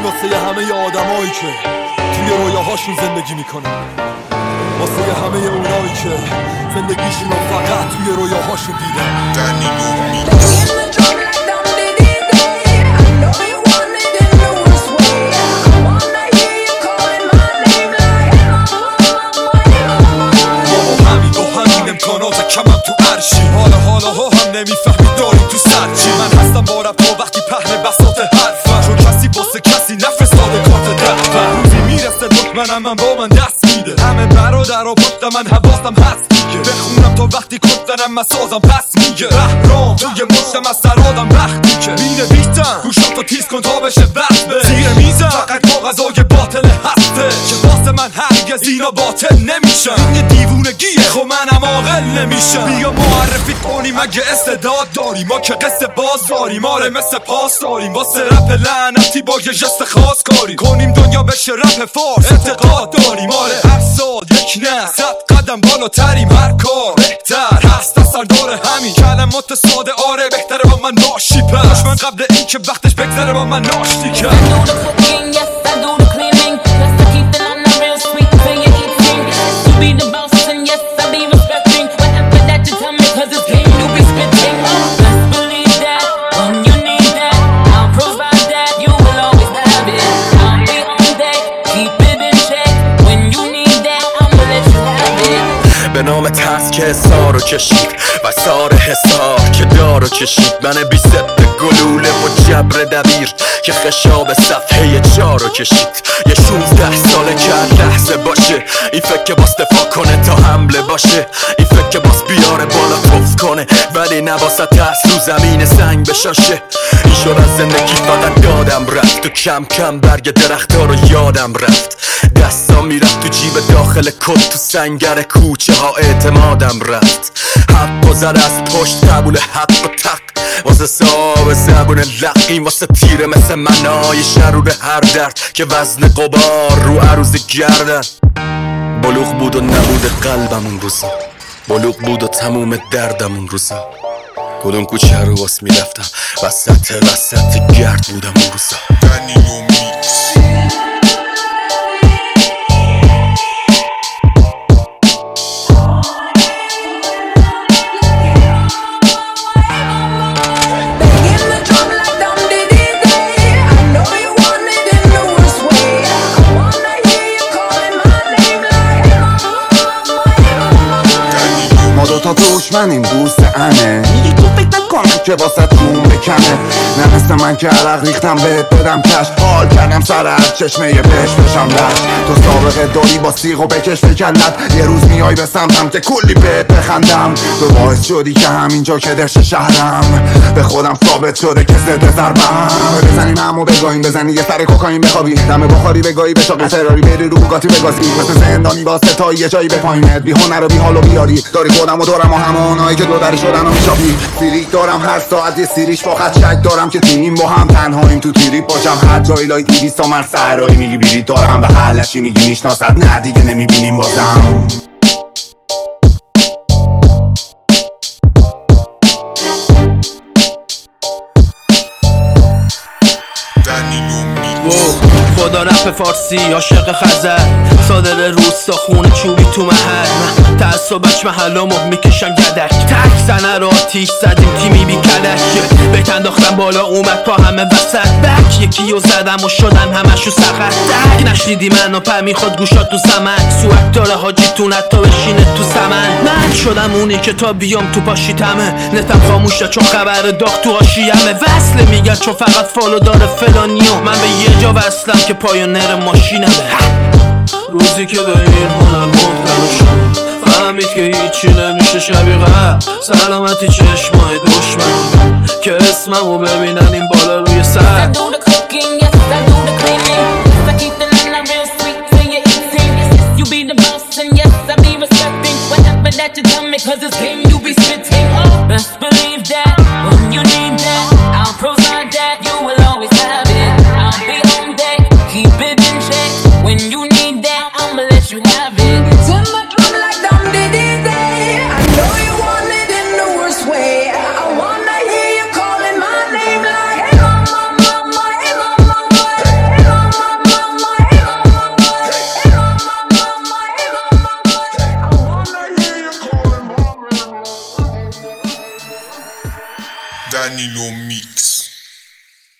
واسه همه آدمایی که توی رویاهاشون زندگی میکنن، واسه همه اونایی که زندگیشون رو فقط توی رویاهاشون دیدن. امکانات کمم تو عرشی، حالا ها هم نمیفهمی داریم تو سرچی. من هستم با رب تا وقتی پهن بساط حرفم، چون کسی واسه کسی نفرستاده کارت دفعم. روزی میرسه دکمنم من با من دست میده، همه برادر و پشت من حواسم هست میگه. بخونم تا وقتی کفتنم من سازم پس میگه. بهرام توی مشتم از سرادم وقت میگه. مینویسم گوشاتو تیز کن تا بشه وقت زیر میزم، فقط کاغذای باطل هسته که واسه من هرگز اینا باطل نمیشن. این یه دیوونگیه خب منم عاقل نمیشم. بیا معرفی کنیم اگه استعداد داریم، ما که قصه باز داریم، آره مثل پاس داریم. واسه رپ لعنتی با یه جست خاص کاری کنیم دنیا بشه رپ فارس. اعتقاد داریم آره هر سال یک نه 100 قدم بالاتریم، هر کار بهتر هست از سردار همین کلمات ساده. آره بهتره با من ناشی پس من قبل این که وقتش بگذره با من ناشتی کرد. به نام ترس که حسار رو کشید و سار حسار که دارو کشید. من 20 گلوله و جبر دبیر که خشاب صفحه 4 رو کشید. یه 16 ساله که لحظه باشه، این فکر که باز دفاع کنه تا حمله باشه، این فکر که باز بیاره بالا توف کنه ولی نباسه ترس رو زمین سنگ بشاشه. این شد از زندگی فقط دادم رفت و کم کم برگ درختها رو یادم رفت. دستا میرفت تو جیب داخل کت، تو سنگر کوچه ها اعتمادم رفت. حق و زد از پشت قبول حق و تق واسه صاحب زبون لقیم، واسه تیره مثل منای شرور هر درد که وزن قبار رو عروض گردن. بلوغ بود و نبود قلبم اون روزا، بلوغ بود و تموم دردم اون روزا. کدوم کوچه رو واس میرفتم وسط گرد بودم اون روزا. دوتا دشمنیم دوست انه، میگی تو فکر نکنم که واسه جون بکنه. نه مثل من که عرق ریختم بهت بدم کش، حال کردم سر هر چشمه بهش بشم لش. تو سابقه داری با سیغ و بکش فکلت، یه روز میای به سمتم که کلی بهت بخندم. تو باعث شدی که همینجا که درش شهرم به خودم ثابت شده که زده ضربم. بزنیم همو بگاهیم، بزنی یه سر کوکائین بخوابی، دم بخاری بگاهی بشاقی فراری بری رو بوگاتی بگازی، مثل زندانی با ستایی یه جایی به پایینت، بی هنر و بی حال و بیاری داری خودم و دورم و همه اونایی که دو در شدن و میشابی. سیریک دارم هر ساعت یه سیریش با خط شک دارم که تیمیم با هم تنهاییم تو تیریک باشم. هر جایی لای 200 تا من سهرایی میگی بیرید دارم به حلشی میگی میشناسد، نه دیگه نمیبینیم بازم. خدا رپ فارسی عاشق خزر، صادر روستا خونه چوبی تو محل. من تعصبش محلامو میکشم گدک، تک زنه رو آتیش زدیم تیمی بی کلک. بیت انداختم بالا اومد پا همه وسط بک، یکیو زدم و شدن همشو سقط. دک نشنیدی منو پر میخواد گوشات تو زمن، سوک داره حاجی تو نتا بشینه تو زمن. من شدم اونی که تا بیام تو پاشیتمه، نتم خاموشه چون خبر داغ تو آشیمه. وصله میگن چون فقط فالو داره فلانیو، من به یه جا وصلم که پایونر ماشینمه. روزی که به این هنر مبتلا شد فهمید که هیچی نمیشه شبیه قبل. سلامتی چشمای دشمن که اسممو ببینن این بالا روی سر. Danilo Mix.